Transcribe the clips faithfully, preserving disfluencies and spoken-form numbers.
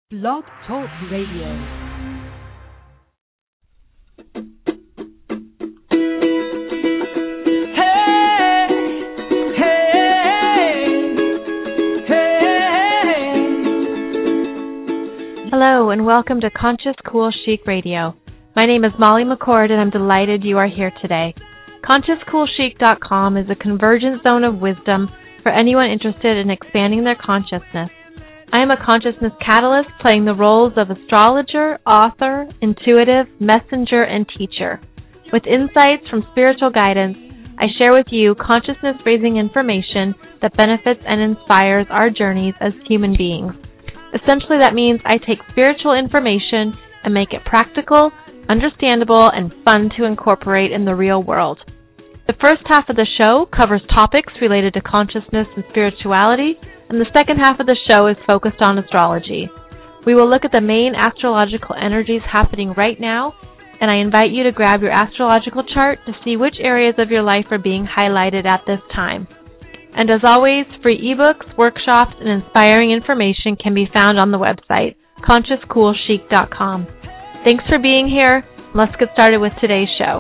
Blog Talk Radio. Hello and welcome to Conscious Cool Chic Radio. My name is Molly McCord and I'm delighted you are here today. Conscious Cool Chic dot com is a convergent zone of wisdom for anyone interested in expanding their consciousness. I am a consciousness catalyst playing the roles of astrologer, author, intuitive, messenger, and teacher. With insights from spiritual guidance, I share with you consciousness-raising information that benefits and inspires our journeys as human beings. Essentially, that means I take spiritual information and make it practical, understandable, and fun to incorporate in the real world. The first half of the show covers topics related to consciousness and spirituality, and the second half of the show is focused on astrology. We will look at the main astrological energies happening right now, and I invite you to grab your astrological chart to see which areas of your life are being highlighted at this time. And as always, free ebooks, workshops, and inspiring information can be found on the website, Conscious Cool Chic dot com. Thanks for being here. Let's get started with today's show.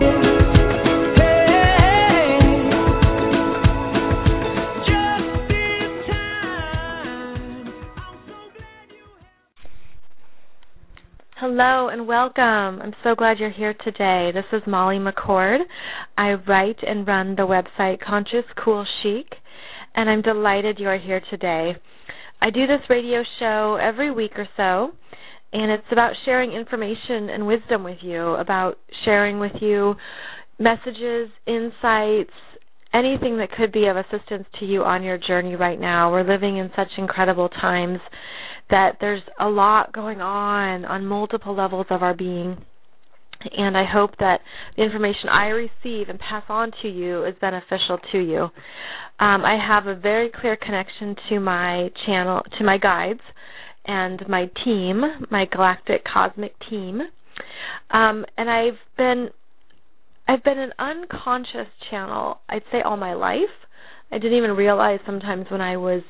Hello and welcome. I'm so glad you're here today. This is Molly McCord. I write and run the website Conscious Cool Chic, and I'm delighted you are here today. I do this radio show every week or so, and it's about sharing information and wisdom with you, about sharing with you messages, insights, anything that could be of assistance to you on your journey right now. We're living in such incredible times that there's a lot going on on multiple levels of our being, and I hope that the information I receive and pass on to you is beneficial to you. Um, I have a very clear connection to my channel, to my guides, and my team, my galactic cosmic team, um, and I've been I've been an unconscious channel, I'd say, all my life. I didn't even realize sometimes when I was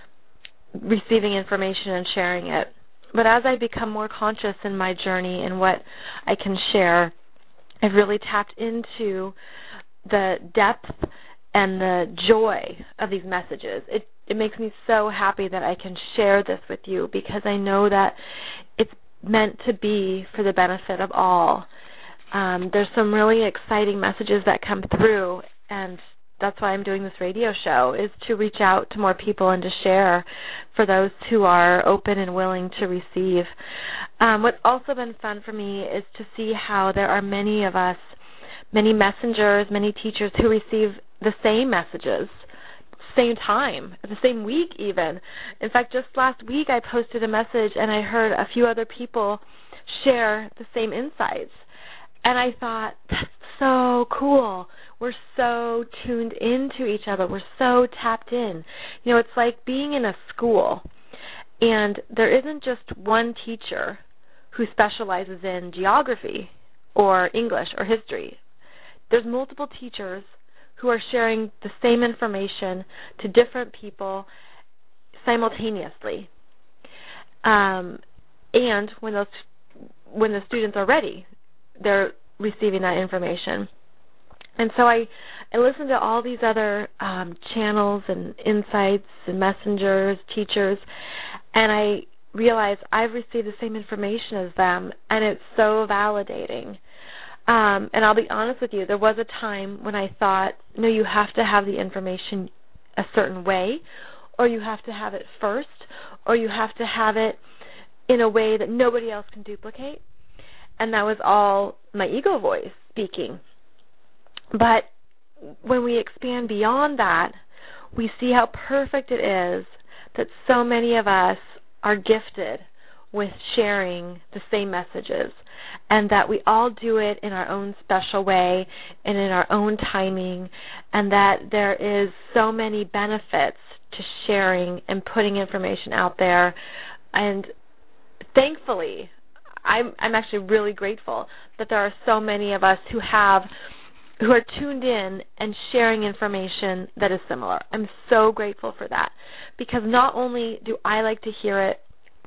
receiving information and sharing it. But as I become more conscious in my journey and what I can share, I've really tapped into the depth and the joy of these messages. It it makes me so happy that I can share this with you because I know that it's meant to be for the benefit of all. Um, there's some really exciting messages that come through, and that's why I'm doing this radio show, is to reach out to more people and to share for those who are open and willing to receive. Um, what's also been fun for me is to see how there are many of us, many messengers, many teachers who receive the same messages, same time, the same week even. In fact, just last week I posted a message and I heard a few other people share the same insights. And I thought, that's so cool. We're so tuned into each other. We're so tapped in. You know, it's like being in a school, and there isn't just one teacher who specializes in geography or English or history. There's multiple teachers who are sharing the same information to different people simultaneously. Um, and when those when the students are ready, they're receiving that information. And so I, I listen to all these other um, channels and insights and messengers, teachers, and I realize I've received the same information as them, and it's so validating. Um, and I'll be honest with you, there was a time when I thought, no, you have to have the information a certain way, or you have to have it first, or you have to have it in a way that nobody else can duplicate. And that was all my ego voice speaking. But when we expand beyond that, we see how perfect it is that so many of us are gifted with sharing the same messages, and that we all do it in our own special way and in our own timing, and that there is so many benefits to sharing and putting information out there. And thankfully, I'm, I'm actually really grateful that there are so many of us who have who are tuned in and sharing information that is similar. I'm so grateful for that, because not only do I like to hear it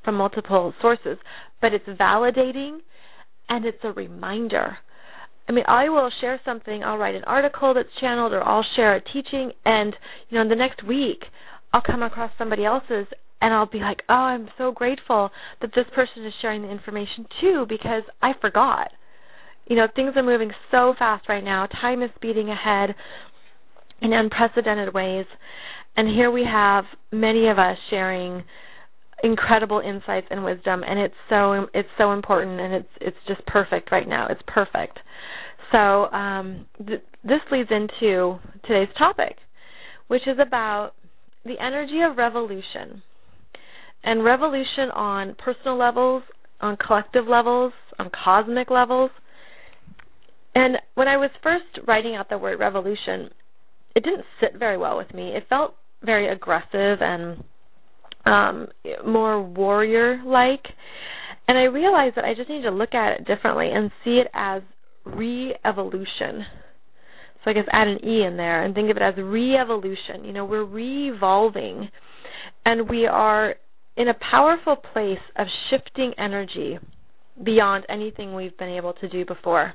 from multiple sources, but it's validating and it's a reminder. I mean, I will share something, I'll write an article that's channeled, or I'll share a teaching, and, you know, the next week I'll come across somebody else's, and I'll be like, oh, I'm so grateful that this person is sharing the information too, because I forgot. You know, things are moving so fast right now. Time is speeding ahead in unprecedented ways, and here we have many of us sharing incredible insights and wisdom, and it's so it's so important, and it's it's just perfect right now. It's perfect. So um, th- this leads into today's topic, which is about the energy of revolution, and revolution on personal levels, on collective levels, on cosmic levels. And when I was first writing out the word revolution, it didn't sit very well with me. It felt very aggressive and um, more warrior-like. And I realized that I just need to look at it differently and see it as re-evolution. So I guess add an E in there and think of it as re-evolution. You know, we're re-evolving, and we are in a powerful place of shifting energy beyond anything we've been able to do before.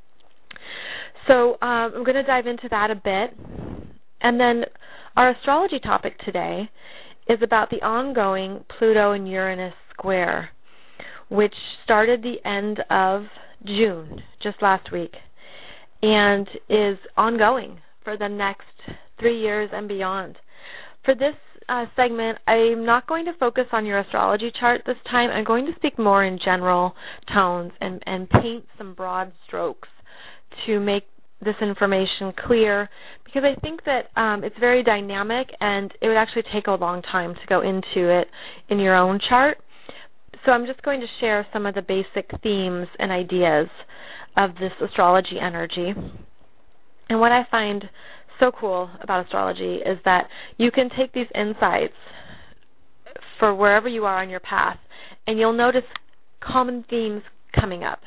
So um, I'm going to dive into that a bit. And then our astrology topic today is about the ongoing Pluto and Uranus square, which started the end of June, just last week, and is ongoing for the next three years and beyond. For this uh, segment, I'm not going to focus on your astrology chart this time. I'm going to speak more in general tones and, and paint some broad strokes to make this information clear, because I think that um, it's very dynamic, and it would actually take a long time to go into it in your own chart. So I'm just going to share some of the basic themes and ideas of this astrology energy. And what I find so cool about astrology is that you can take these insights for wherever you are on your path, and you'll notice common themes coming up,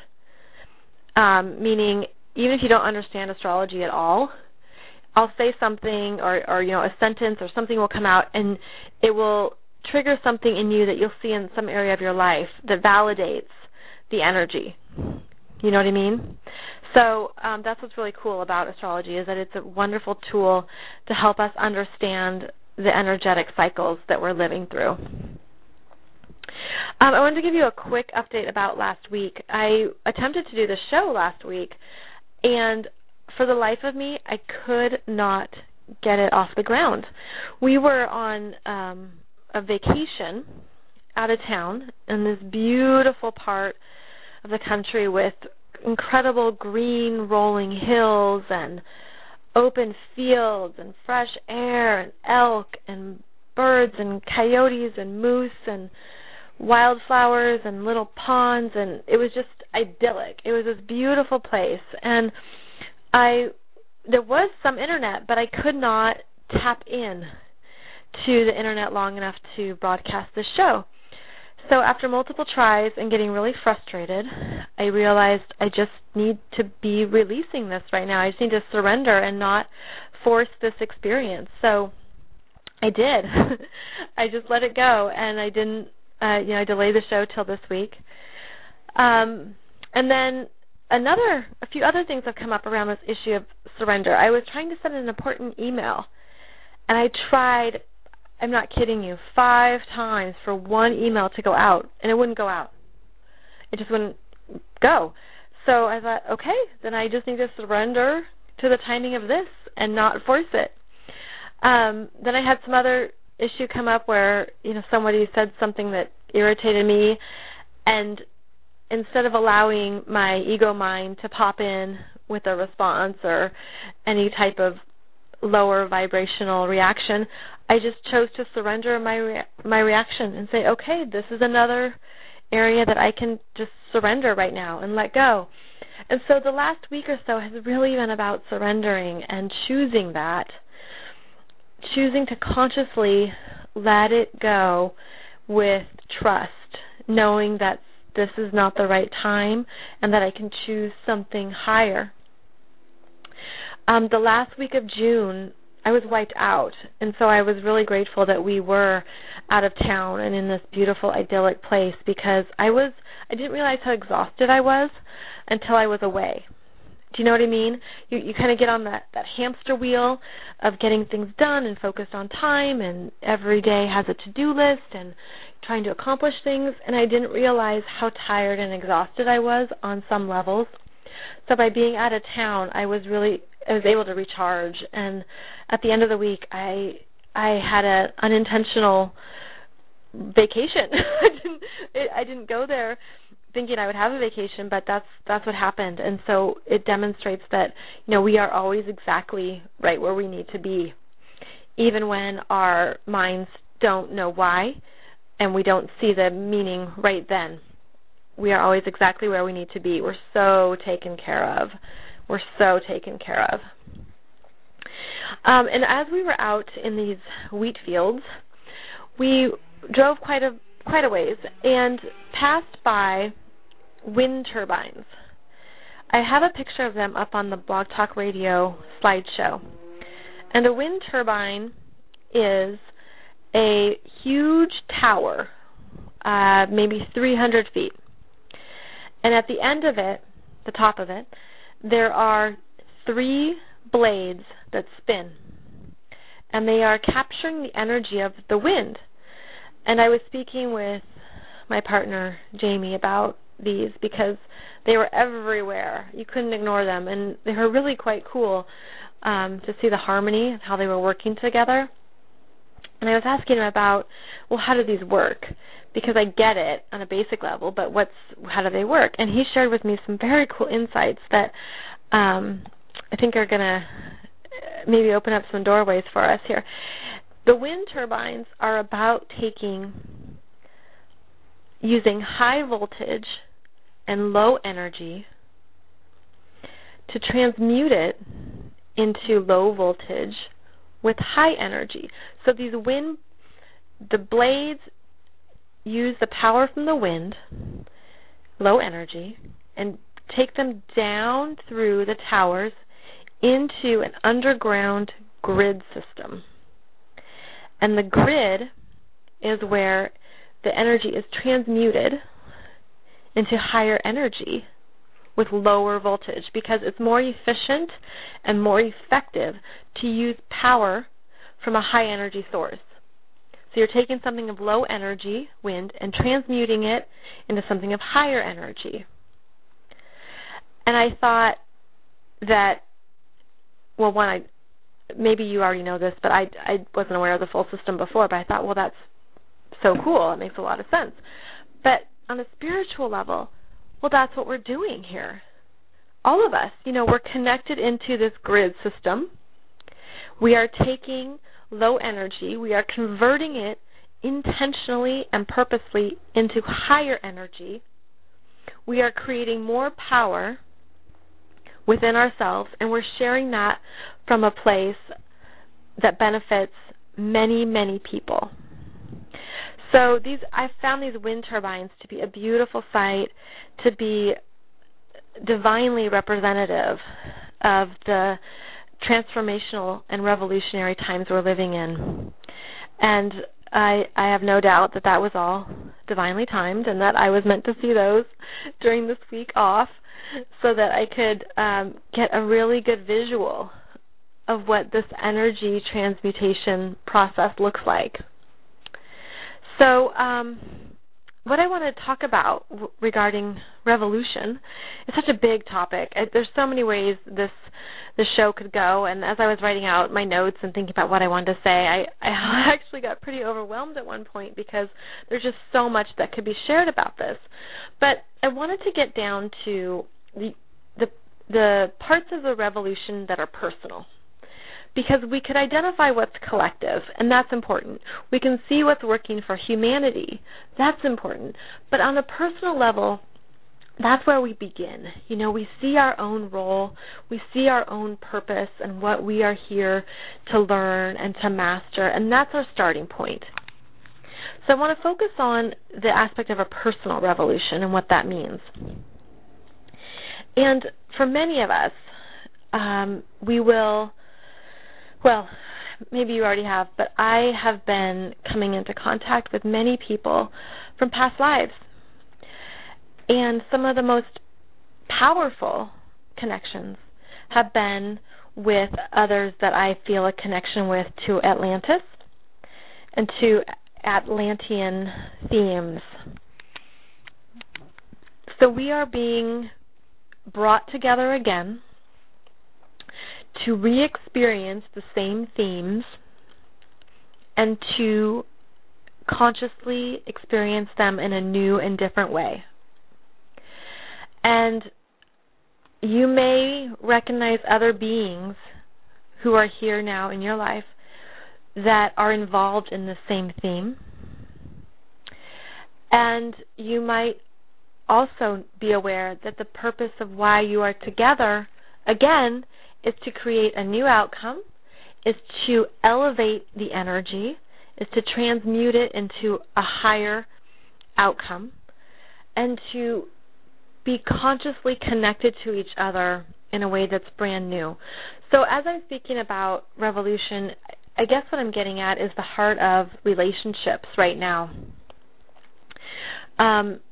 um, meaning even if you don't understand astrology at all, I'll say something or, or, you know, a sentence or something will come out, and it will trigger something in you that you'll see in some area of your life that validates the energy. You know what I mean? So um, that's what's really cool about astrology, is that it's a wonderful tool to help us understand the energetic cycles that we're living through. Um, I wanted to give you a quick update about last week. I attempted to do the show last week, and for the life of me, I could not get it off the ground. We were on um, a vacation out of town in this beautiful part of the country with incredible green rolling hills and open fields and fresh air and elk and birds and coyotes and moose and wildflowers and little ponds, and it was just idyllic. It was this beautiful place, and I there was some internet, but I could not tap in to the internet long enough to broadcast this show. So after multiple tries and getting really frustrated, I realized I just need to be releasing this right now. I just need to surrender and not force this experience. So I did. I just let it go, and I didn't, uh, you know, I delayed the show till this week. Um, and then another, a few other things have come up around this issue of surrender. I was trying to send an important email, and I tried, I'm not kidding you, five times for one email to go out, and it wouldn't go out. It just wouldn't go. So I thought, okay, then I just need to surrender to the timing of this and not force it. Um, then I had some other issue come up where, you know, somebody said something that irritated me, and instead of allowing my ego mind to pop in with a response or any type of lower vibrational reaction, I just chose to surrender my rea- my reaction and say, okay, this is another area that I can just surrender right now and let go. And so the last week or so has really been about surrendering and choosing that, choosing to consciously let it go with trust, knowing that this is not the right time and that I can choose something higher. Um, the last week of June I was wiped out. And so I was really grateful that we were out of town and in this beautiful, idyllic place, because I was, I didn't realize how exhausted I was until I was away. Do you know what I mean? You you kind of get on that, that hamster wheel of getting things done and focused on time, and every day has a to-do list and trying to accomplish things, and I didn't realize how tired and exhausted I was on some levels. So by being out of town, I was really, I was able to recharge, and at the end of the week, I I had an unintentional vacation. I didn't I didn't go there thinking I would have a vacation, but that's that's what happened. And so it demonstrates that, you know, we are always exactly right where we need to be, even when our minds don't know why and we don't see the meaning right then. We are always exactly where we need to be. We're so taken care of. We're so taken care of. Um, and as we were out in these wheat fields, we drove quite a quite a ways and passed by wind turbines. I have a picture of them up on the Blog Talk Radio slideshow. And a wind turbine is a huge tower, uh, maybe three hundred feet. And at the end of it, the top of it, there are three blades that spin. And they are capturing the energy of the wind. And I was speaking with my partner, Jamie, about these because they were everywhere. You couldn't ignore them. And they were really quite cool um, to see the harmony of how they were working together. And I was asking him about, well, how do these work? Because I get it on a basic level, but what's how do they work? And he shared with me some very cool insights that um, I think are going to maybe open up some doorways for us here. The wind turbines are about taking, using high voltage and low energy to transmute it into low voltage with high energy. So these wind, the blades use the power from the wind, low energy, and take them down through the towers into an underground grid system. And the grid is where the energy is transmuted into higher energy with lower voltage because it's more efficient and more effective to use power from a high energy source. So you're taking something of low energy, wind, and transmuting it into something of higher energy. And I thought that, well, one, I, maybe you already know this, but I, I wasn't aware of the full system before, but I thought, well, that's so cool. It makes a lot of sense. But on a spiritual level, well, that's what we're doing here. All of us, you know, we're connected into this grid system. We are taking low energy. We are converting it intentionally and purposely into higher energy. We are creating more power within ourselves, and we're sharing that from a place that benefits many, many people. So these, I found these wind turbines to be a beautiful sight, to be divinely representative of the transformational and revolutionary times we're living in. And I, I have no doubt that that was all divinely timed and that I was meant to see those during this week off so that I could um, get a really good visual of what this energy transmutation process looks like. So um, what I want to talk about w- regarding revolution is such a big topic. I, there's so many ways this this show could go, and as I was writing out my notes and thinking about what I wanted to say, I, I actually got pretty overwhelmed at one point because there's just so much that could be shared about this. But I wanted to get down to the the, the parts of the revolution that are personal, because we could identify what's collective, and that's important. We can see what's working for humanity. That's important. But on a personal level, that's where we begin. You know, we see our own role, we see our own purpose and what we are here to learn and to master, and that's our starting point. So I want to focus on the aspect of a personal revolution and what that means. And for many of us, um, we will... Well, maybe you already have, but I have been coming into contact with many people from past lives. And some of the most powerful connections have been with others that I feel a connection with to Atlantis and to Atlantean themes. So we are being brought together again to re-experience the same themes and to consciously experience them in a new and different way. And you may recognize other beings who are here now in your life that are involved in the same theme. And you might also be aware that the purpose of why you are together, again, is to create a new outcome, is to elevate the energy, is to transmute it into a higher outcome, and to be consciously connected to each other in a way that's brand new. So as I'm speaking about revolution, I guess what I'm getting at is the heart of relationships right now. Um,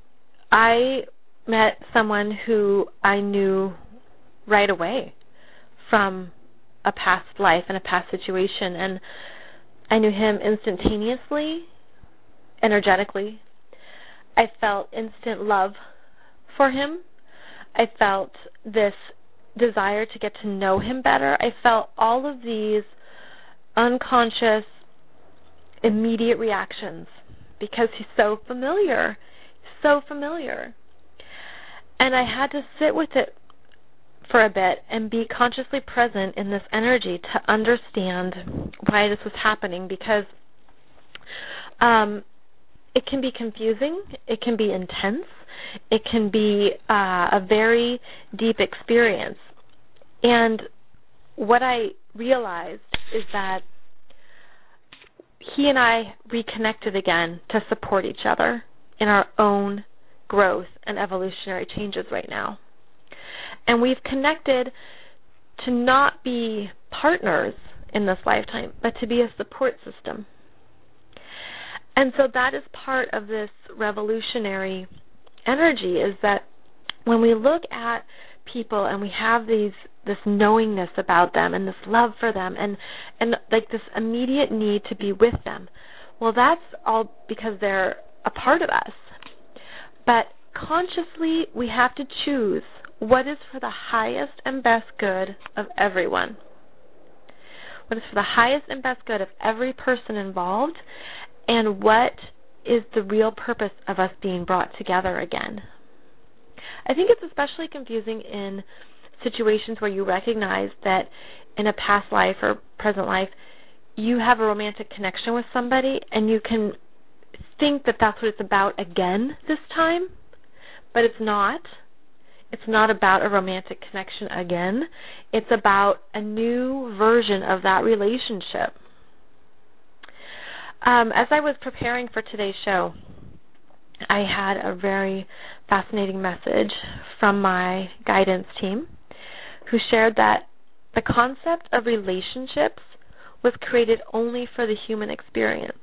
I met someone who I knew right away from a past life and a past situation, and I knew him instantaneously, energetically. I felt instant love for him. I felt this desire to get to know him better. I felt all of these unconscious, immediate reactions because he's so familiar, so familiar. And I had to sit with it for a bit and be consciously present in this energy to understand why this was happening, because um, it can be confusing, it can be intense, it can be uh, a very deep experience. And what I realized is that he and I reconnected again to support each other in our own growth and evolutionary changes right now. And we've connected to not be partners in this lifetime, but to be a support system. And so that is part of this revolutionary energy, is that when we look at people and we have these this knowingness about them and this love for them and, and like this immediate need to be with them, well, that's all because they're a part of us. But consciously, we have to choose what is for the highest and best good of everyone. What is for the highest and best good of every person involved, and what is the real purpose of us being brought together again. I think it's especially confusing in situations where you recognize that in a past life or present life, you have a romantic connection with somebody, and you can think that that's what it's about again this time, but it's not. It's not about a romantic connection again. It's about a new version of that relationship. Um, as I was preparing for today's show, I had a very fascinating message from my guidance team who shared that the concept of relationships was created only for the human experience.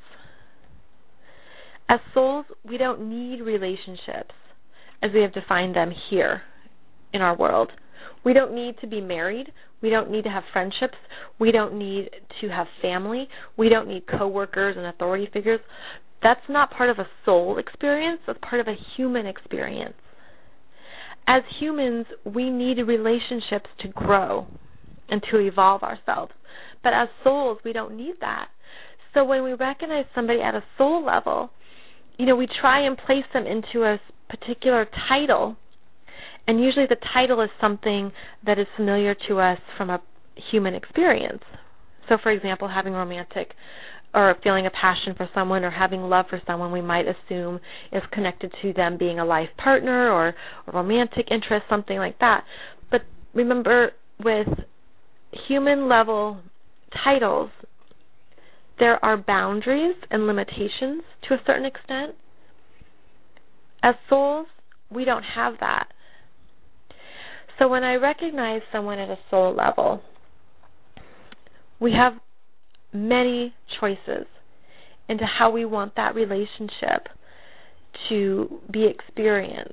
As souls, we don't need relationships as we have defined them here in our world. We don't need to be married. We don't need to have friendships. We don't need to have family. We don't need coworkers and authority figures. That's not part of a soul experience. That's part of a human experience. As humans, we need relationships to grow and to evolve ourselves. But as souls, we don't need that. So when we recognize somebody at a soul level, you know, we try and place them into a particular title, and usually the title is something that is familiar to us from a human experience. So, for example, having romantic or feeling a passion for someone or having love for someone, we might assume is connected to them being a life partner or a romantic interest, something like that. But remember, with human-level titles, there are boundaries and limitations to a certain extent. As souls, we don't have that. So when I recognize someone at a soul level, we have many choices into how we want that relationship to be experienced.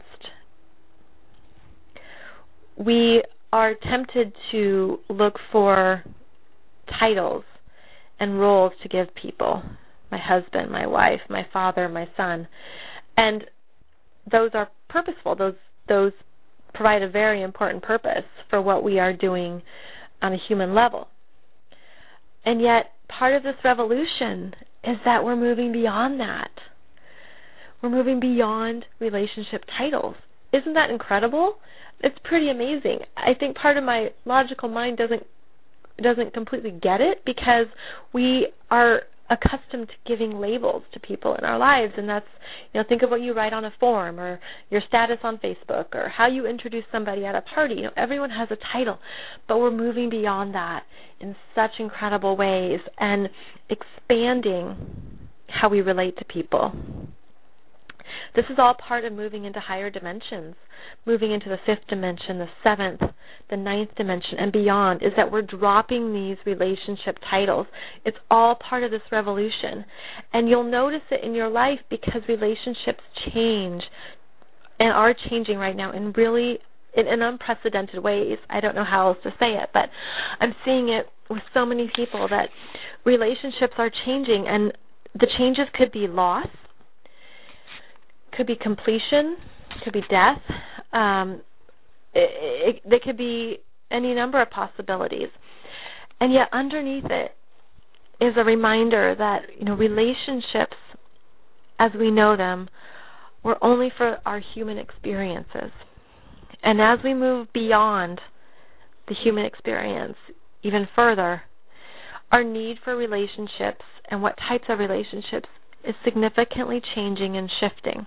We are tempted to look for titles and roles to give people. My husband, my wife, my father, my son. And those are purposeful. Those those provide a very important purpose for what we are doing on a human level. And yet, part of this revolution is that we're moving beyond that. We're moving beyond relationship titles. Isn't that incredible? It's pretty amazing. I think part of my logical mind doesn't doesn't completely get it because we are accustomed to giving labels to people in our lives, and that's, you know, think of what you write on a form or your status on Facebook or how you introduce somebody at a party. You know, everyone has a title, but we're moving beyond that in such incredible ways and expanding how we relate to people. This is all part of moving into higher dimensions, moving into the fifth dimension, the seventh, the ninth dimension, and beyond, is that we're dropping these relationship titles. It's all part of this revolution. And you'll notice it in your life because relationships change and are changing right now in really in, in unprecedented ways. I don't know how else to say it, but I'm seeing it with so many people that relationships are changing, and the changes could be loss, could be completion, could be death. Um, it, it, there could be any number of possibilities. And yet underneath it is a reminder that, you know, relationships as we know them were only for our human experiences. And as we move beyond the human experience even further, our need for relationships and what types of relationships is significantly changing and shifting.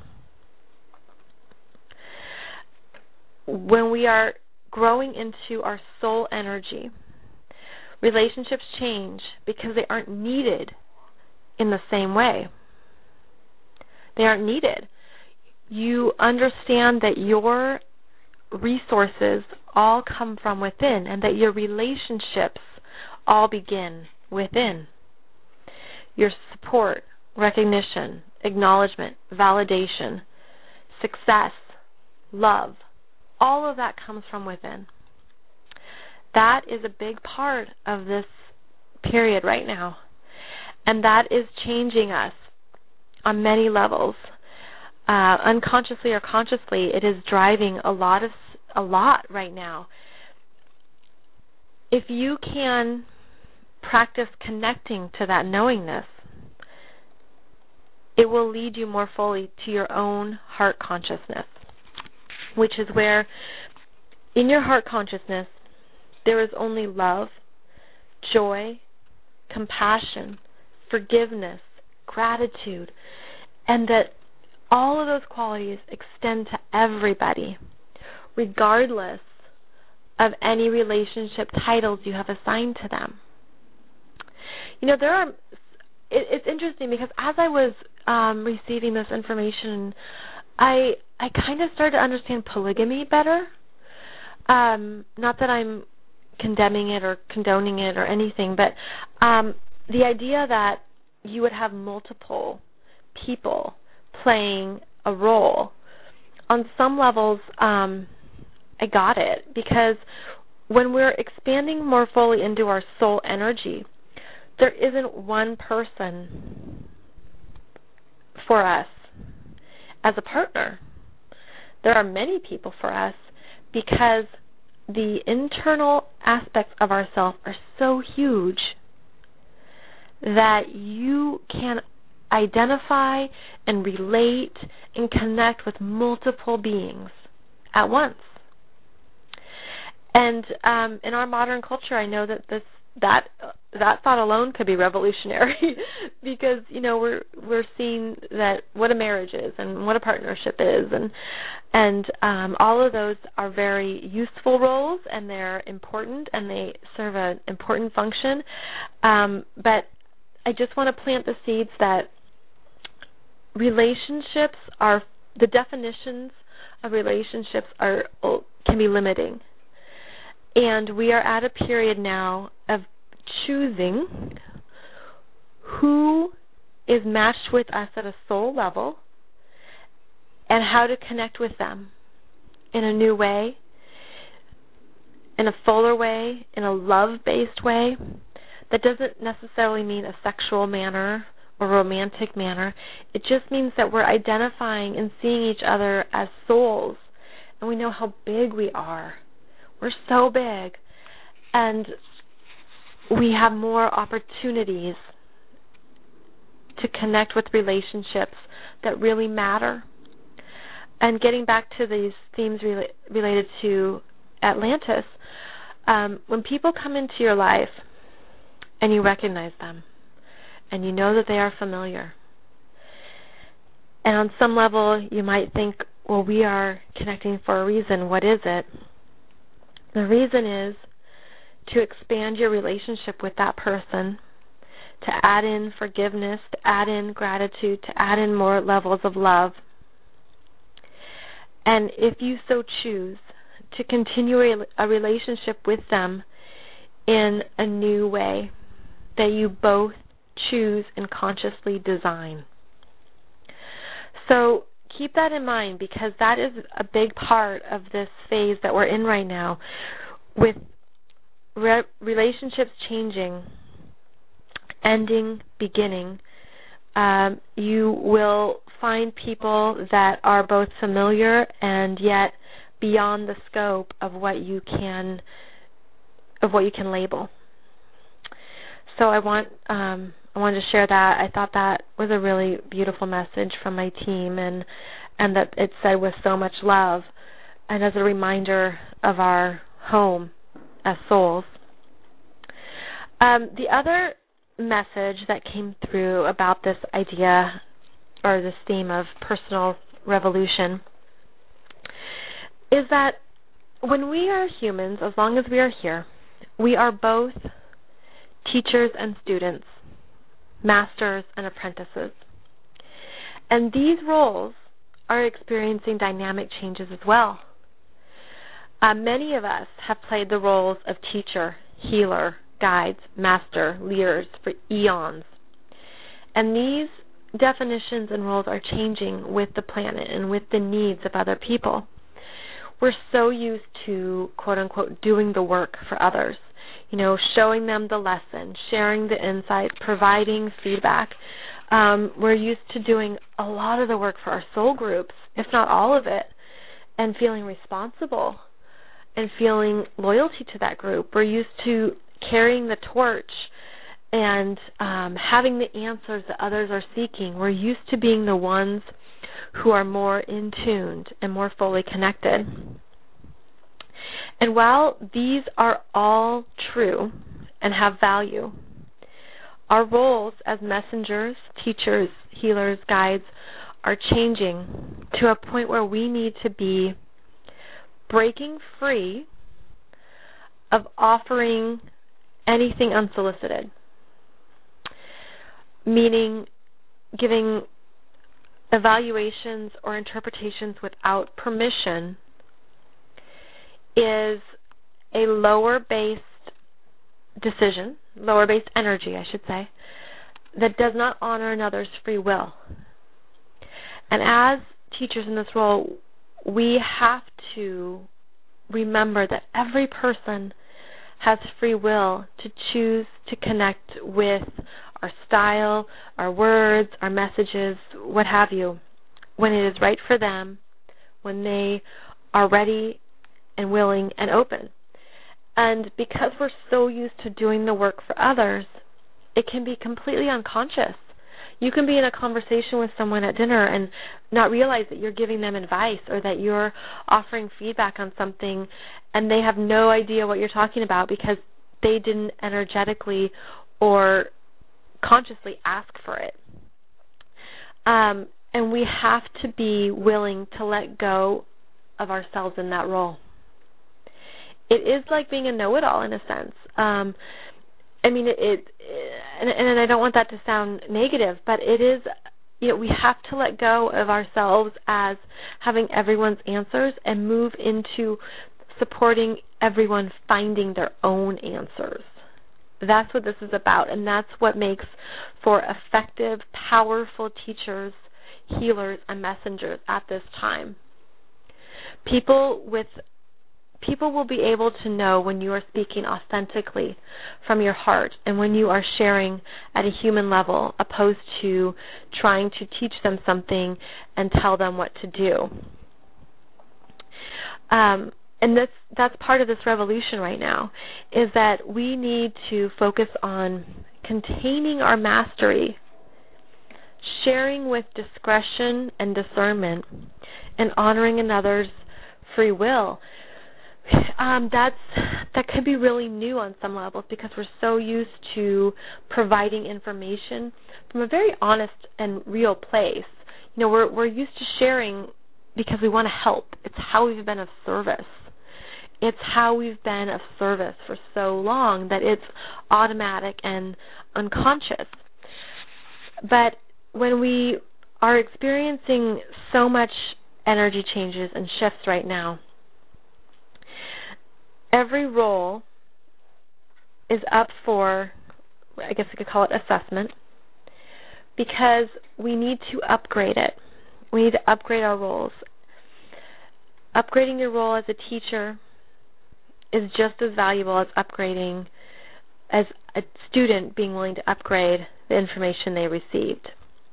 When we are growing into our soul energy, relationships change because they aren't needed in the same way. They aren't needed. You understand that your resources all come from within and that your relationships all begin within. Your support, recognition, acknowledgement, validation, success, love, all of that comes from within. That is a big part of this period right now. And that is changing us on many levels. Uh, unconsciously or consciously, it is driving a lot of a lot right now. If you can practice connecting to that knowingness, it will lead you more fully to your own heart consciousness, which is where in your heart consciousness there is only love, joy, compassion, forgiveness, gratitude, and that all of those qualities extend to everybody, regardless of any relationship titles you have assigned to them. You know, there are, it, it's interesting because as I was um, receiving this information, I I kind of started to understand polygamy better. Um, not that I'm condemning it or condoning it or anything, but um, the idea that you would have multiple people playing a role, on some levels, um, I got it, because when we're expanding more fully into our soul energy, there isn't one person for us as a partner. There are many people for us because the internal aspects of ourselves are so huge that you can identify and relate and connect with multiple beings at once. And um, in our modern culture, I know that this that that thought alone could be revolutionary because, you know, we're we're seeing that what a marriage is and what a partnership is, and and um, all of those are very useful roles, and they're important, and they serve an important function. Um, but I just want to plant the seeds that relationships are, the definitions of relationships are can be limiting. And we are at a period now of choosing who is matched with us at a soul level and how to connect with them in a new way, in a fuller way, in a love-based way. That doesn't necessarily mean a sexual manner or romantic manner. It just means that we're identifying and seeing each other as souls, and we know how big we are. We're so big, and we have more opportunities to connect with relationships that really matter. And getting back to these themes rela- related to Atlantis, um, when people come into your life and you recognize them and you know that they are familiar, and on some level you might think, well, we are connecting for a reason. What is it? The reason is to expand your relationship with that person, to add in forgiveness, to add in gratitude, to add in more levels of love. And if you so choose, to continue a relationship with them in a new way that you both choose and consciously design. So keep that in mind, because that is a big part of this phase that we're in right now. With re- relationships changing, ending, beginning, um, you will find people that are both familiar and yet beyond the scope of what you can of what you can label. So I want um, I wanted to share that. I thought that was a really beautiful message from my team, and and that it said with so much love, and as a reminder of our home as souls. Um, the other message that came through about this idea or this theme of personal revolution is that when we are humans, as long as we are here, we are both teachers and students, masters and apprentices. And these roles are experiencing dynamic changes as well. Uh, many of us have played the roles of teacher, healer, guides, master, leaders for eons. And these definitions and roles are changing with the planet and with the needs of other people. We're so used to, quote unquote, doing the work for others, you know, showing them the lesson, sharing the insight, providing feedback. Um, we're used to doing a lot of the work for our soul groups, if not all of it, and feeling responsible and feeling loyalty to that group. We're used to carrying the torch and um, having the answers that others are seeking. We're used to being the ones who are more in tuned and more fully connected. And while these are all true and have value, our roles as messengers, teachers, healers, guides are changing to a point where we need to be breaking free of offering anything unsolicited, meaning giving evaluations or interpretations without permission is a lower-based decision, lower-based energy, I should say, that does not honor another's free will. And as teachers in this role, we have to remember that every person has free will to choose to connect with our style, our words, our messages, what have you, when it is right for them, when they are ready and willing and open. And because we're so used to doing the work for others, it can be completely unconscious. You can be in a conversation with someone at dinner and not realize that you're giving them advice or that you're offering feedback on something, and they have no idea what you're talking about because they didn't energetically or consciously ask for it. Um, and we have to be willing to let go of ourselves in that role. It is like being a know-it-all in a sense. Um, I mean, it, it and, and I don't want that to sound negative, but it is, you know, we have to let go of ourselves as having everyone's answers and move into supporting everyone finding their own answers. That's what this is about, and that's what makes for effective, powerful teachers, healers, and messengers at this time. People with people will be able to know when you are speaking authentically from your heart and when you are sharing at a human level, opposed to trying to teach them something and tell them what to do. Um, And this, that's part of this revolution right now, is that we need to focus on containing our mastery, sharing with discretion and discernment, and honoring another's free will. Um, that's that could be really new on some levels because we're so used to providing information from a very honest and real place. You know, we're we're used to sharing because we want to help. It's how we've been of service. It's how we've been of service for so long that it's automatic and unconscious. But when we are experiencing so much energy changes and shifts right now, every role is up for, I guess we could call it assessment, because we need to upgrade it. We need to upgrade our roles. Upgrading your role as a teacher is just as valuable as upgrading, as a student being willing to upgrade the information they received.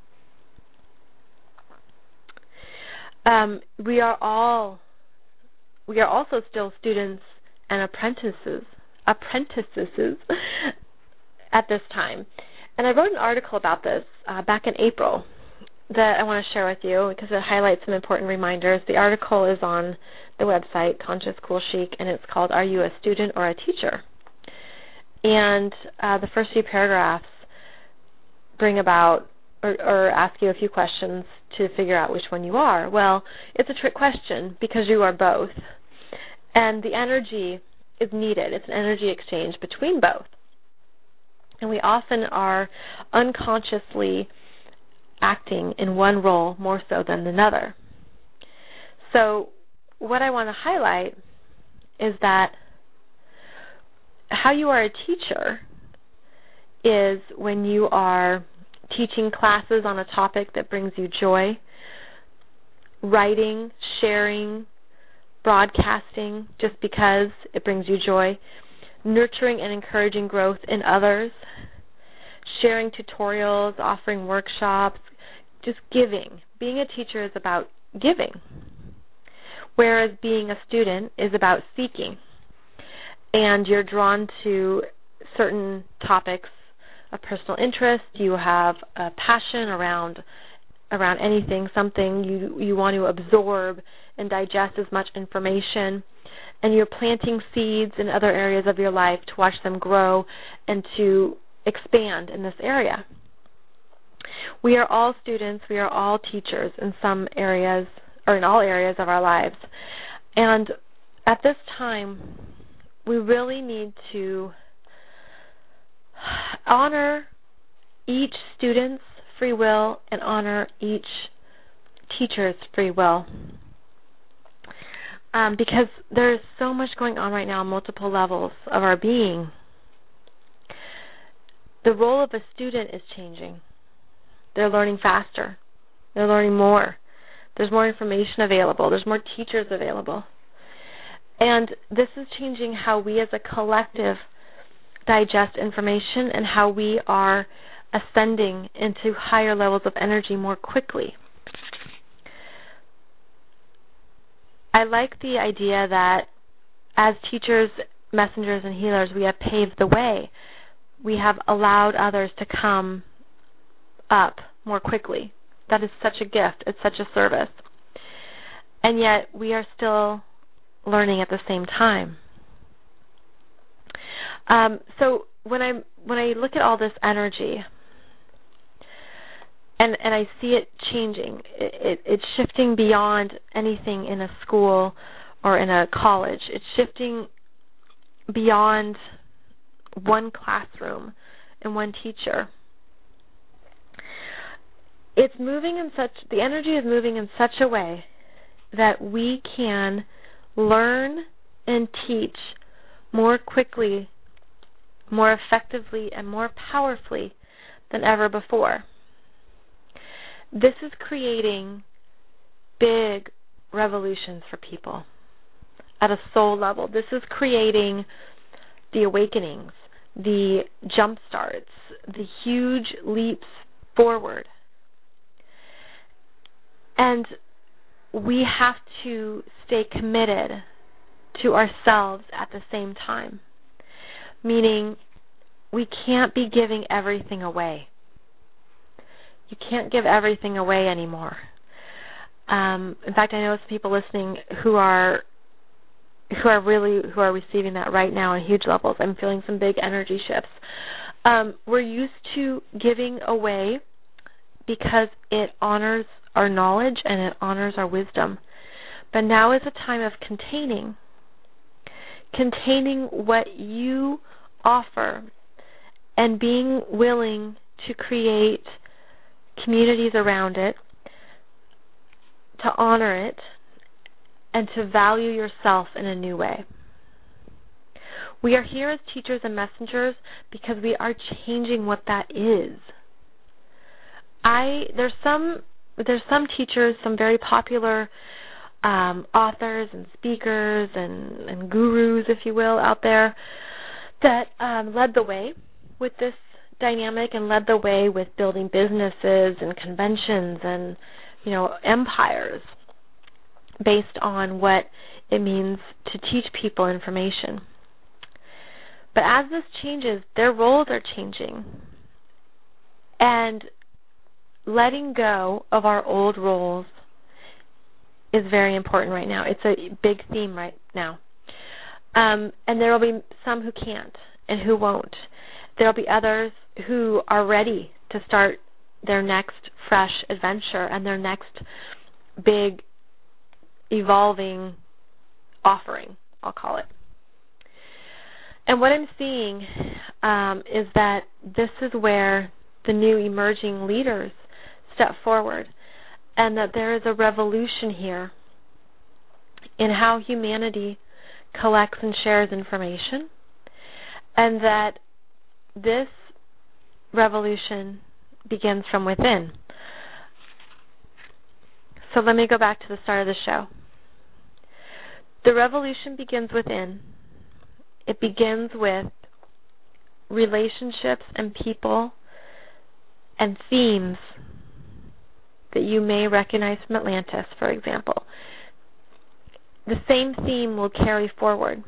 Um, we are all, we are also still students and apprentices, apprentices at this time. And I wrote an article about this uh, back in April that I want to share with you because it highlights some important reminders. The article is on the website, Conscious Cool Chic, and it's called Are You a Student or a Teacher? And uh, the first few paragraphs bring about or, or ask you a few questions to figure out which one you are. Well, it's a trick question because you are both. And the energy is needed. It's an energy exchange between both. And we often are unconsciously acting in one role more so than another. So what I want to highlight is that how you are a teacher is when you are teaching classes on a topic that brings you joy, writing, sharing, broadcasting just because it brings you joy, nurturing and encouraging growth in others, sharing tutorials, offering workshops, just giving. Being a teacher is about giving, whereas being a student is about seeking. And you're drawn to certain topics of personal interest. You have a passion around around anything, something you, you want to absorb and digest as much information. And you're planting seeds in other areas of your life to watch them grow and to expand in this area. We are all students. We are all teachers in some areas, or in all areas of our lives. And at this time, we really need to honor each student's free will and honor each teacher's free will. Um, because there's so much going on right now on multiple levels of our being. The role of a student is changing. They're learning faster. They're learning more. There's more information available. There's more teachers available. And this is changing how we as a collective digest information and how we are ascending into higher levels of energy more quickly. I like the idea that as teachers, messengers, and healers, we have paved the way. We have allowed others to come up more quickly. That is such a gift. It's such a service. And yet we are still learning at the same time. Um, so when I when I look at all this energy, and and I see it changing, it, it, it's shifting beyond anything in a school or in a college. It's shifting beyond one classroom and one teacher. It's moving in such, the energy is moving in such a way that we can learn and teach more quickly more effectively and more powerfully than ever before. This is creating big revolutions for people at a soul level. This is creating the awakenings, the jump starts, the huge leaps forward. And we have to stay committed to ourselves at the same time, meaning we can't be giving everything away. You can't give everything away anymore. Um, in fact, I know some people listening who are who are really who are receiving that right now on huge levels. I'm feeling some big energy shifts. Um, we're used to giving away because it honors our knowledge and it honors our wisdom. But now is a time of containing, containing what you offer and being willing to create communities around it, to honor it, and to value yourself in a new way. We are here as teachers and messengers because we are changing what that is. I there's some there's some teachers, some very popular um, authors and speakers and, and gurus, if you will, out there that um, led the way with this dynamic and led the way with building businesses and conventions and, you know, empires based on what it means to teach people information. But as this changes, their roles are changing. And letting go of our old roles is very important right now. It's a big theme right now. Um, and there will be some who can't and who won't. There will be others who are ready to start their next fresh adventure and their next big evolving offering, I'll call it. And what I'm seeing um, is that this is where the new emerging leaders step forward, and that there is a revolution here in how humanity collects and shares information, and that this revolution begins from within. So let me go back to the start of the show. The revolution begins within. It begins with relationships and people and themes that you may recognize from Atlantis, for example. The same theme will carry forward.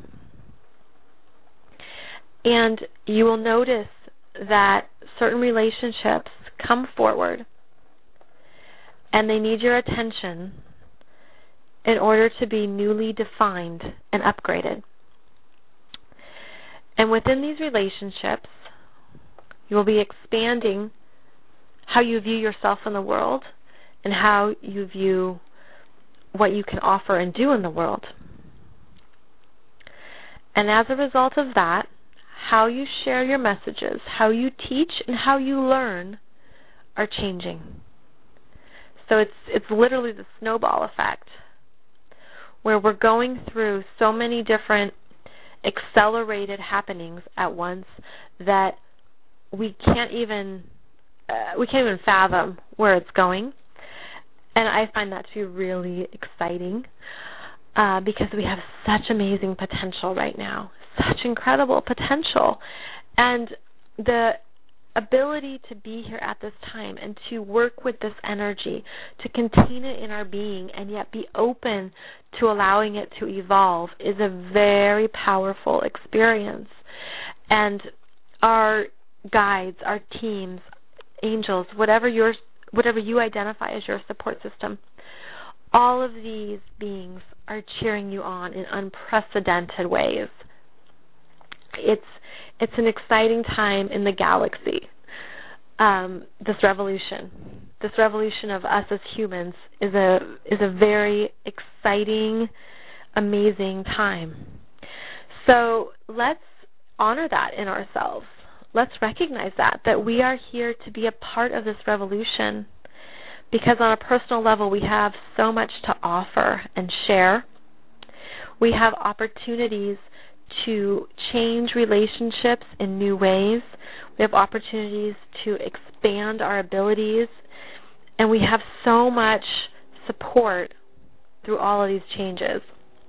And you will notice that certain relationships come forward and they need your attention in order to be newly defined and upgraded. And within these relationships, you will be expanding how you view yourself in the world and how you view what you can offer and do in the world. And as a result of that, how you share your messages, how you teach, and how you learn are changing. So it's it's literally the snowball effect, where we're going through so many different accelerated happenings at once that we can't even uh, we can't even fathom where it's going. And I find that to be really exciting uh, because we have such amazing potential right now, such incredible potential. And the ability to be here at this time and to work with this energy, to contain it in our being and yet be open to allowing it to evolve is a very powerful experience. And our guides, our teams, angels, whatever your whatever you identify as your support system, all of these beings are cheering you on in unprecedented ways. It's it's an exciting time in the galaxy. Um, this revolution, this revolution of us as humans is a is a very exciting, amazing time. So let's honor that in ourselves. Let's recognize that, that we are here to be a part of this revolution because on a personal level we have so much to offer and share. We have opportunities to change relationships in new ways. We have opportunities to expand our abilities, and we have so much support through all of these changes.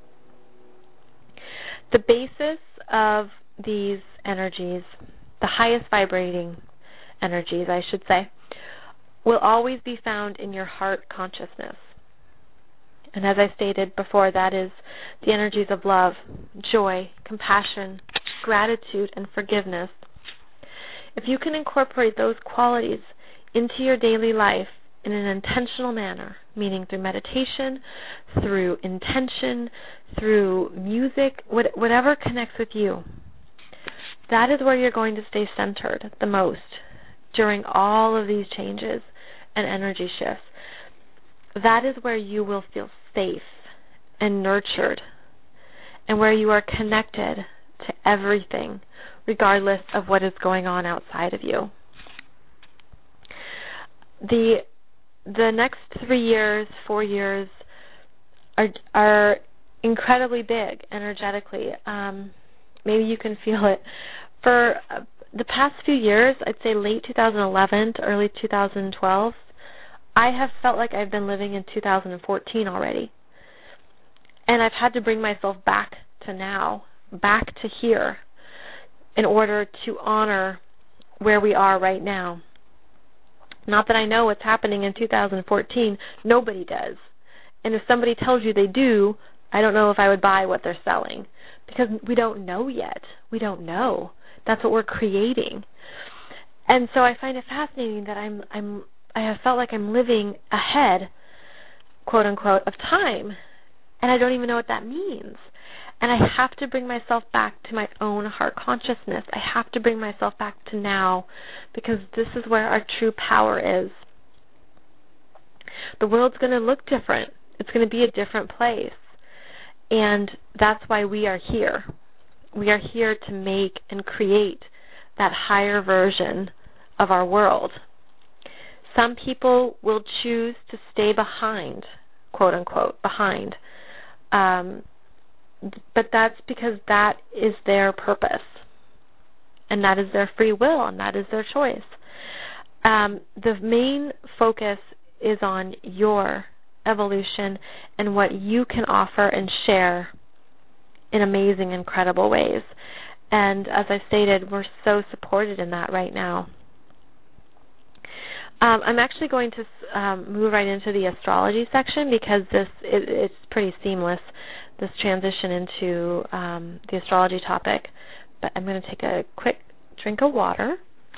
The basis of these energies, the highest vibrating energies, I should say, will always be found in your heart consciousness. And as I stated before, that is the energies of love, joy, compassion, gratitude, and forgiveness. If you can incorporate those qualities into your daily life in an intentional manner, meaning through meditation, through intention, through music, whatever connects with you, that is where you're going to stay centered the most during all of these changes and energy shifts. That is where you will feel safe and nurtured, and where you are connected to everything, regardless of what is going on outside of you. The the next three years, four years are are incredibly big energetically. Um, maybe you can feel it. For uh, the past few years, I'd say late two thousand eleven to early two thousand twelve, I have felt like I've been living in two thousand fourteen already. And I've had to bring myself back to now, back to here, in order to honor where we are right now. Not that I know what's happening in two thousand fourteen. Nobody does. And if somebody tells you they do, I don't know if I would buy what they're selling, because we don't know yet. We don't know. That's what we're creating. And so I find it fascinating that I'm I'm I have felt like I'm living ahead, quote unquote, of time, and I don't even know what that means. And I have to bring myself back to my own heart consciousness. I have to bring myself back to now, because this is where our true power is. The world's going to look different. It's going to be a different place. And that's why we are here. We are here to make and create that higher version of our world. Some people will choose to stay behind, quote unquote, behind. Um, but that's because that is their purpose, and that is their free will, and that is their choice. Um, the main focus is on your evolution and what you can offer and share in amazing, incredible ways. And as I stated, we're so supported in that right now. Um, I'm actually going to um, move right into the astrology section, because this it, it's pretty seamless, this transition into um, the astrology topic. But I'm going to take a quick drink of water.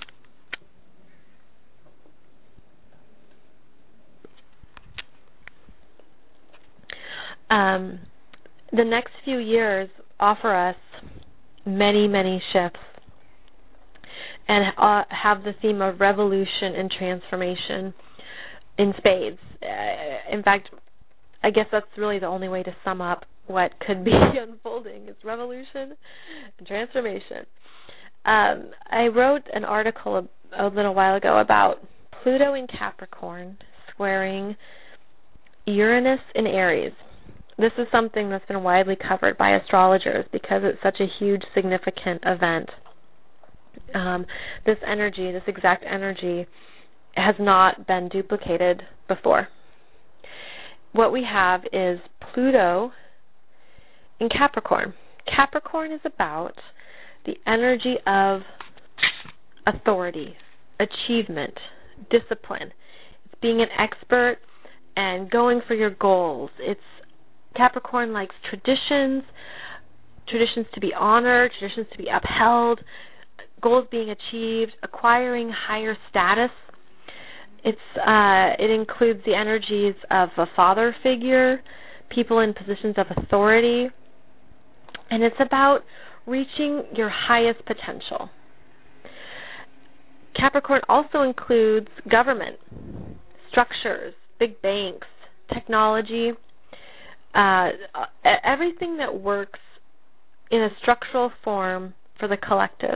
Um, the next few years offer us many, many shifts, and uh, have the theme of revolution and transformation in spades. Uh, in fact, I guess that's really the only way to sum up what could be unfolding. It's revolution and transformation. Um, I wrote an article a, a little while ago about Pluto in Capricorn squaring Uranus in Aries. This is something that's been widely covered by astrologers because it's such a huge, significant event. Um, this energy, this exact energy, has not been duplicated before. What we have is Pluto in Capricorn. Capricorn is about the energy of authority, achievement, discipline. It's being an expert and going for your goals. It's Capricorn likes traditions, traditions to be honored, traditions to be upheld, goals being achieved, acquiring higher status. It's uh, it includes the energies of a father figure, people in positions of authority, and it's about reaching your highest potential. Capricorn also includes government, structures, big banks, technology, uh, everything that works in a structural form for the collective.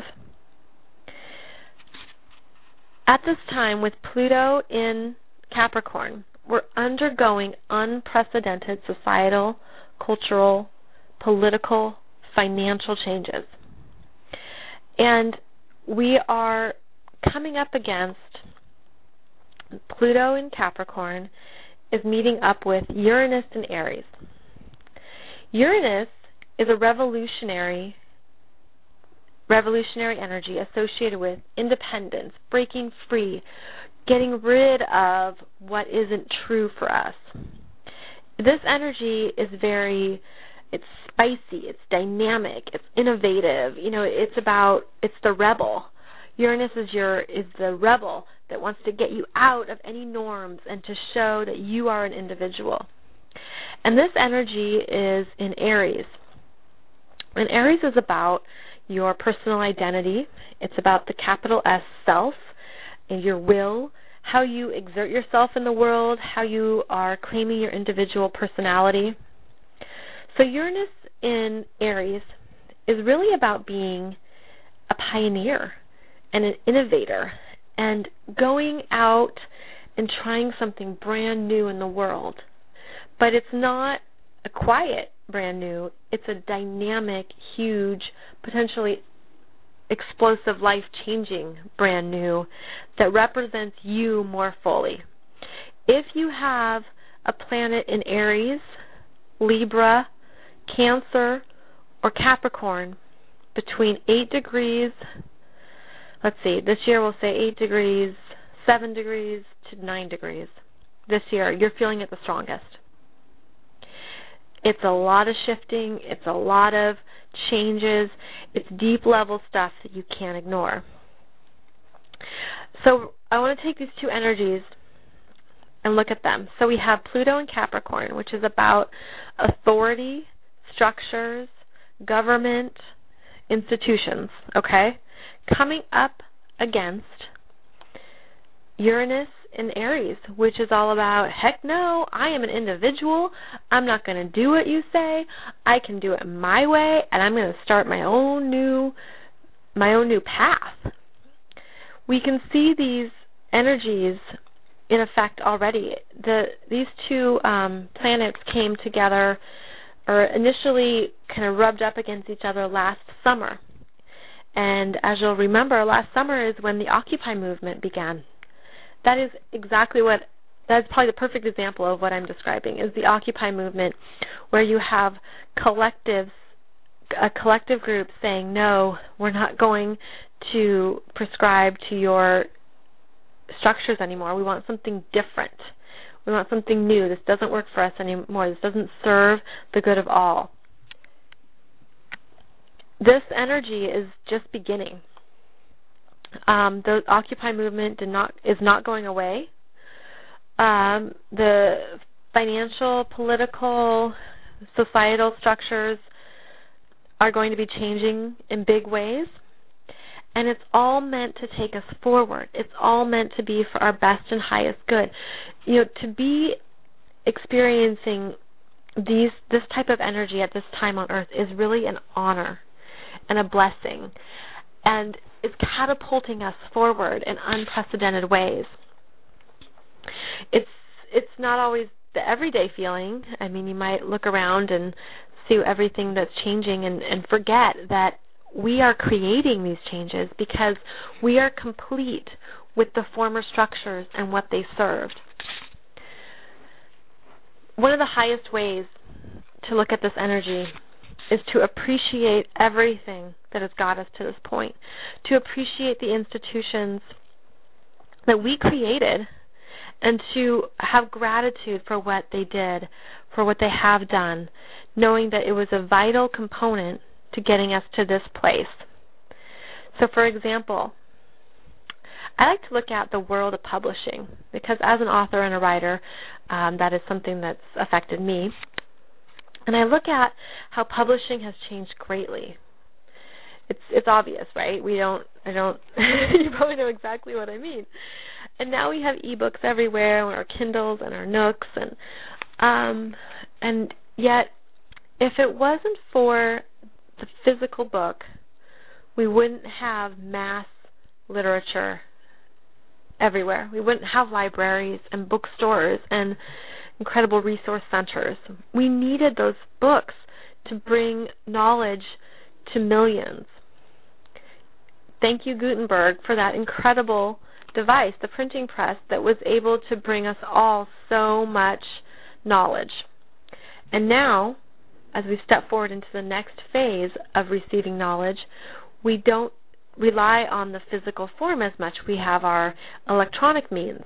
At this time, with Pluto in Capricorn, we're undergoing unprecedented societal, cultural, political, financial changes. And we are coming up against Pluto in Capricorn is meeting up with Uranus in Aries. Uranus is a revolutionary revolutionary energy associated with independence, breaking free, getting rid of what isn't true for us. This energy is very, it's spicy, it's dynamic, it's innovative. You know, it's about, it's the rebel. Uranus is your is the rebel that wants to get you out of any norms and to show that you are an individual. And this energy is in Aries. And Aries is about your personal identity. It's about the capital S self, and your will, how you exert yourself in the world, how you are claiming your individual personality. So Uranus in Aries is really about being a pioneer and an innovator and going out and trying something brand new in the world. But it's not a quiet brand new. It's a dynamic, huge, potentially explosive, life-changing brand new that represents you more fully. If you have a planet in Aries, Libra, Cancer, or Capricorn between eight degrees, let's see, this year we'll say eight degrees, seven degrees to nine degrees. This year, you're feeling it the strongest. It's a lot of shifting. It's a lot of changes. It's deep-level stuff that you can't ignore. So I want to take these two energies and look at them. So we have Pluto in Capricorn, which is about authority, structures, government, institutions, okay, coming up against Uranus in Aries, which is all about, heck no, I am an individual. I'm not going to do what you say. I can do it my way, and I'm going to start my own new, my own new path. We can see these energies in effect already. The these two um, planets came together, or initially kind of rubbed up against each other last summer. And as you'll remember, last summer is when the Occupy movement began. That is exactly what, that's probably the perfect example of what I'm describing, is the Occupy movement, where you have collectives, a collective group saying, no, we're not going to prescribe to your structures anymore. We want something different. We want something new. This doesn't work for us anymore. This doesn't serve the good of all. This energy is just beginning. Um, the Occupy movement did not is not going away. Um, the financial, political, societal structures are going to be changing in big ways, and it's all meant to take us forward. It's all meant to be for our best and highest good. You know, to be experiencing these this type of energy at this time on Earth is really an honor and a blessing, and is catapulting us forward in unprecedented ways. It's it's not always the everyday feeling. I mean, you might look around and see everything that's changing and, and forget that we are creating these changes because we are complete with the former structures and what they served. One of the highest ways to look at this energy is to appreciate everything that has got us to this point, to appreciate the institutions that we created, and to have gratitude for what they did, for what they have done, knowing that it was a vital component to getting us to this place. So, for example, I like to look at the world of publishing, because as an author and a writer, um, that is something that's affected me. And I look at how publishing has changed greatly. It's it's obvious, right? We don't, I don't, you probably know exactly what I mean. And now we have ebooks everywhere, and our Kindles and our Nooks, and um, and yet, if it wasn't for the physical book, we wouldn't have mass literature everywhere. We wouldn't have libraries and bookstores and incredible resource centers. We needed those books to bring knowledge to millions. thank you, Gutenberg, for that incredible device, the printing press, that was able to bring us all so much knowledge. And now, as we step forward into the next phase of receiving knowledge, we don't rely on the physical form as much. We have our electronic means.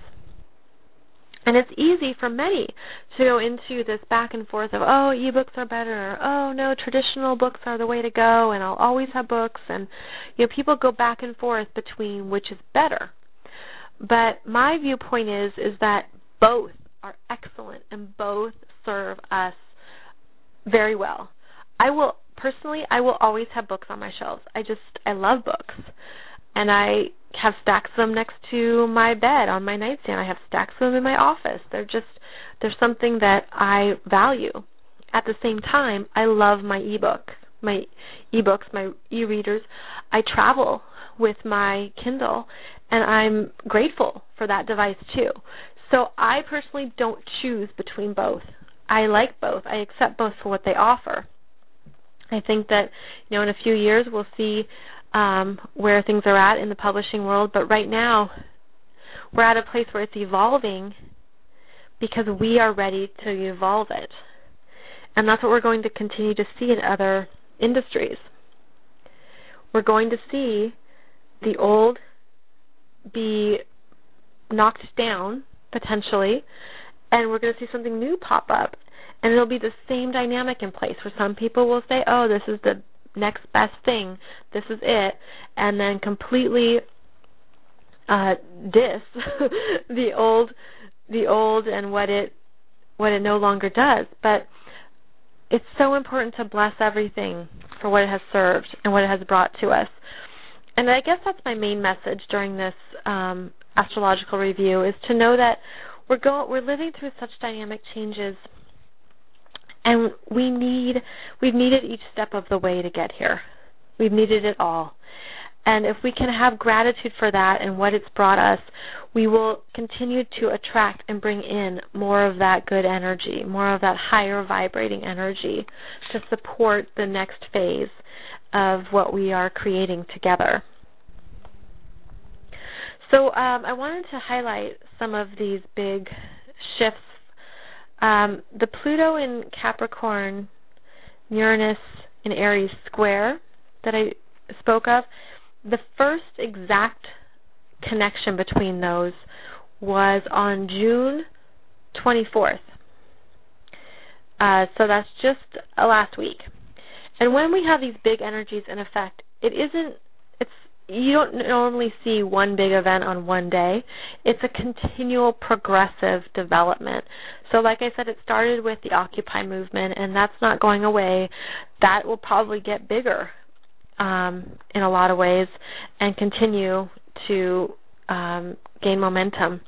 And it's easy for many to go into this back and forth of, oh, e-books are better, or, oh, no, traditional books are the way to go, and I'll always have books. And, you know, people go back and forth between which is better. But my viewpoint is, is that both are excellent and both serve us very well. I will, personally, I will always have books on my shelves. I just, I love books. And I have stacks of them next to my bed on my nightstand. I have stacks of them in my office. They're just, they're something that I value. At the same time, I love my ebook, my ebooks, my e-readers. I travel with my Kindle, and I'm grateful for that device too. So I personally don't choose between both. I like both. I accept both for what they offer. I think that, you know, in a few years we'll see um, where things are at in the publishing world, but right now we're at a place where it's evolving because we are ready to evolve it. And that's what we're going to continue to see in other industries. We're going to see the old be knocked down, potentially, and we're going to see something new pop up. And it'll be the same dynamic in place where some people will say, oh, this is the next best thing, this is it, and then completely uh, diss the old the old and what it what it no longer does. But it's so important to bless everything for what it has served and what it has brought to us. And I guess that's my main message during this um, astrological review, is to know that we're go we're living through such dynamic changes, and we need we've needed each step of the way to get here. We've needed it all. And if we can have gratitude for that and what it's brought us, we will continue to attract and bring in more of that good energy, more of that higher vibrating energy to support the next phase of what we are creating together. So um, I wanted to highlight some of these big shifts. Um, the Pluto in Capricorn, Uranus in Aries square that I spoke of, the first exact connection between those was on June twenty-fourth. Uh, so that's just uh, last week. And when we have these big energies in effect, it isn't, it's, you don't normally see one big event on one day. It's a continual progressive development. So like I said, it started with the Occupy movement, and that's not going away. That will probably get bigger um, in a lot of ways and continue to um, gain momentum.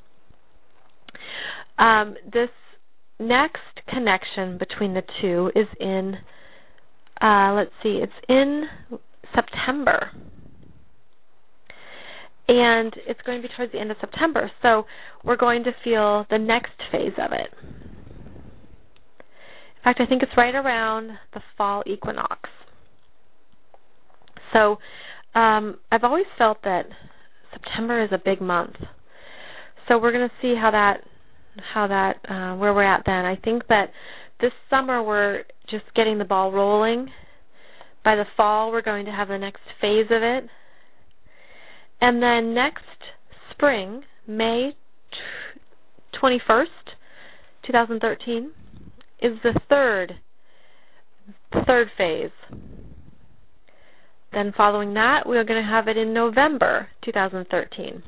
Um, this next connection between the two is in, uh, let's see, it's in September. And it's going to be towards the end of September, so we're going to feel the next phase of it. In fact, I think it's right around the fall equinox. So um, I've always felt that September is a big month. So we're going to see how that, how that, uh, where we're at then. I think that this summer we're just getting the ball rolling. By the fall, we're going to have the next phase of it. And then next spring, May twenty-first, twenty thirteen, is the third, the third phase. Then following that, we are going to have it in November twenty thirteen.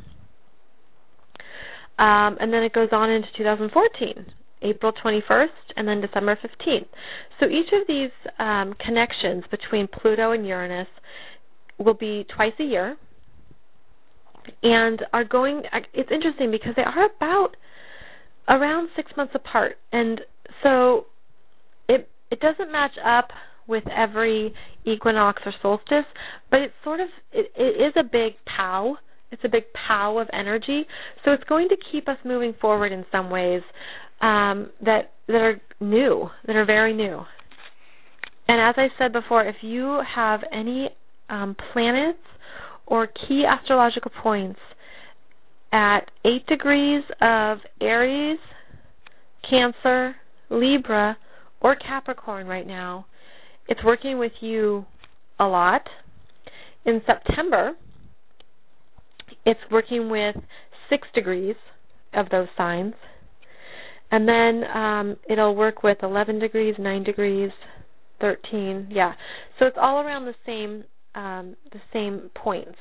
Um, and then it goes on into two thousand fourteen, April twenty-first, and then December fifteenth. So each of these um, connections between Pluto and Uranus will be twice a year. And are going, it's interesting because they are about around six months apart. And so it it doesn't match up with every equinox or solstice, but it's sort of, it, it is a big pow. It's a big pow of energy. So it's going to keep us moving forward in some ways um, that that are new, that are very new. And as I said before, if you have any um, planets or key astrological points at eight degrees of Aries, Cancer, Libra, or Capricorn right now. It's working with you a lot. In September, it's working with six degrees of those signs. And then um, it'll work with eleven degrees, nine degrees, thirteen. Yeah. So it's all around the same um, the same points.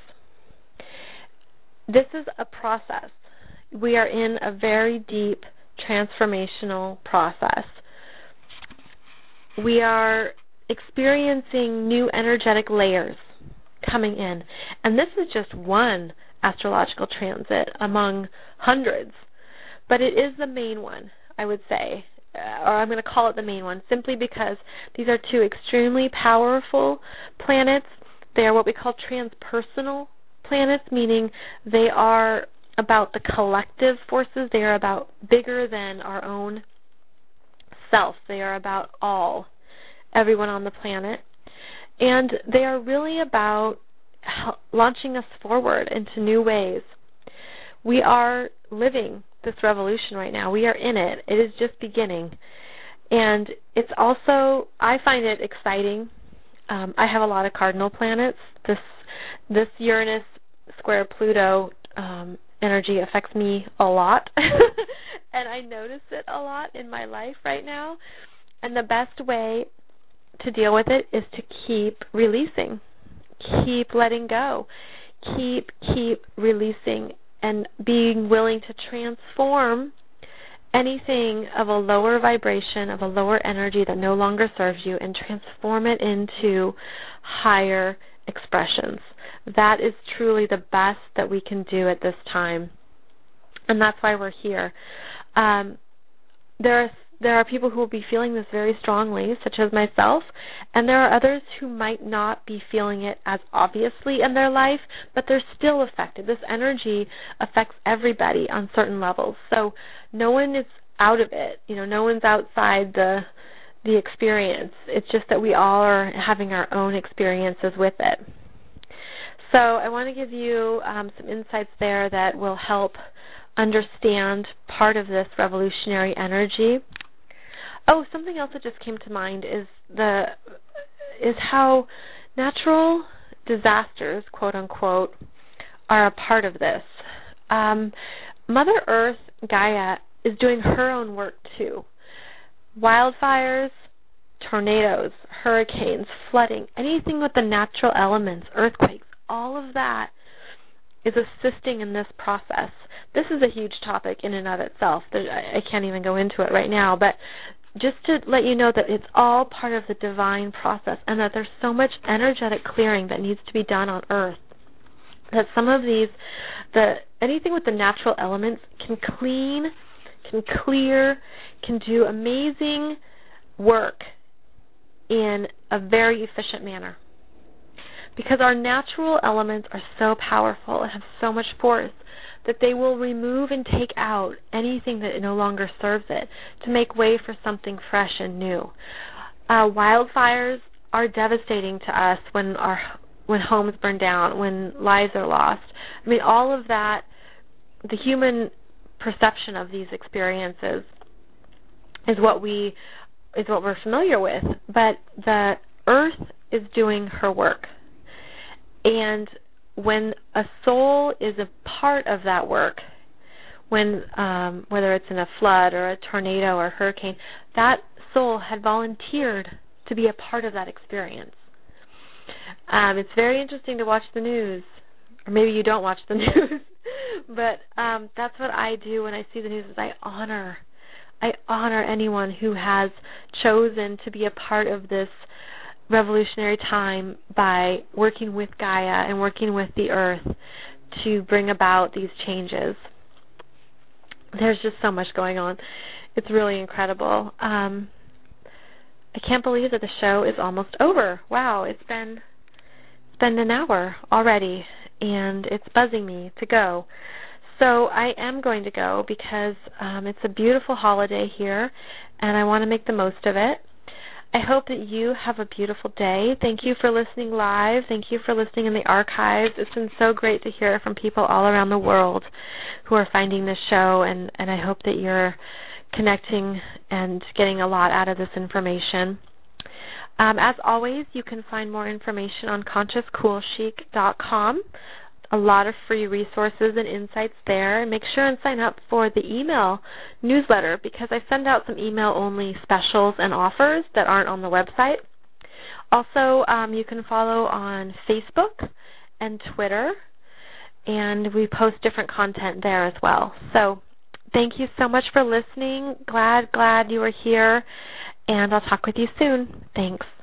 This is a process. We are in a very deep transformational process. We are experiencing new energetic layers coming in. And this is just one astrological transit among hundreds. But it is the main one, I would say, uh, or I'm going to call it the main one, simply because these are two extremely powerful planets. They are what we call transpersonal planets, meaning they are about the collective forces. They are about bigger than our own self. They are about all, everyone on the planet. And they are really about launching us forward into new ways. We are living this revolution right now. We are in it. It is just beginning. And it's also, I find it exciting. Um, I have a lot of cardinal planets. This this Uranus square Pluto um, energy affects me a lot. And I notice it a lot in my life right now. And the best way to deal with it is to keep releasing. Keep letting go. Keep, keep releasing and being willing to transform anything of a lower vibration, of a lower energy that no longer serves you, and transform it into higher expressions. That is truly the best that we can do at this time. And that's why we're here. Um, there are There are people who will be feeling this very strongly, such as myself, and there are others who might not be feeling it as obviously in their life, but they're still affected. This energy affects everybody on certain levels, so no one is out of it. You know, no one's outside the the experience. It's just that we all are having our own experiences with it. So I want to give you um, some insights there that will help understand part of this revolutionary energy. Oh, something else that just came to mind is the is how natural disasters, quote unquote, are a part of this. Um, Mother Earth, Gaia, is doing her own work too. Wildfires, tornadoes, hurricanes, flooding, anything with the natural elements, earthquakes, all of that is assisting in this process. This is a huge topic in and of itself. I can't even go into it right now, but just to let you know that it's all part of the divine process and that there's so much energetic clearing that needs to be done on Earth. That some of these, the anything with the natural elements can clean, can clear, can do amazing work in a very efficient manner. Because our natural elements are so powerful and have so much force that they will remove and take out anything that no longer serves it to make way for something fresh and new. Uh, wildfires are devastating to us when our when homes burn down, when lives are lost. I mean, all of that, the human perception of these experiences is what we is what we're familiar with. But the Earth is doing her work, and when a soul is a part of that work, when um, whether it's in a flood or a tornado or a hurricane, that soul had volunteered to be a part of that experience. Um, it's very interesting to watch the news, or maybe you don't watch the news, but um, that's what I do when I see the news. Is I honor, I honor anyone who has chosen to be a part of this revolutionary time by working with Gaia and working with the Earth to bring about these changes. There's just so much going on. It's really incredible. Um, I can't believe that the show is almost over. Wow, it's been it's been an hour already, and it's buzzing me to go. So I am going to go because um, it's a beautiful holiday here, and I want to make the most of it. I hope that you have a beautiful day. Thank you for listening live. Thank you for listening in the archives. It's been so great to hear from people all around the world who are finding this show, and, and I hope that you're connecting and getting a lot out of this information. Um, as always, you can find more information on conscious cool chic dot com. A lot of free resources and insights there. And make sure and sign up for the email newsletter because I send out some email-only specials and offers that aren't on the website. Also, um, you can follow on Facebook and Twitter, and we post different content there as well. So thank you so much for listening. Glad, glad you were here, and I'll talk with you soon. Thanks.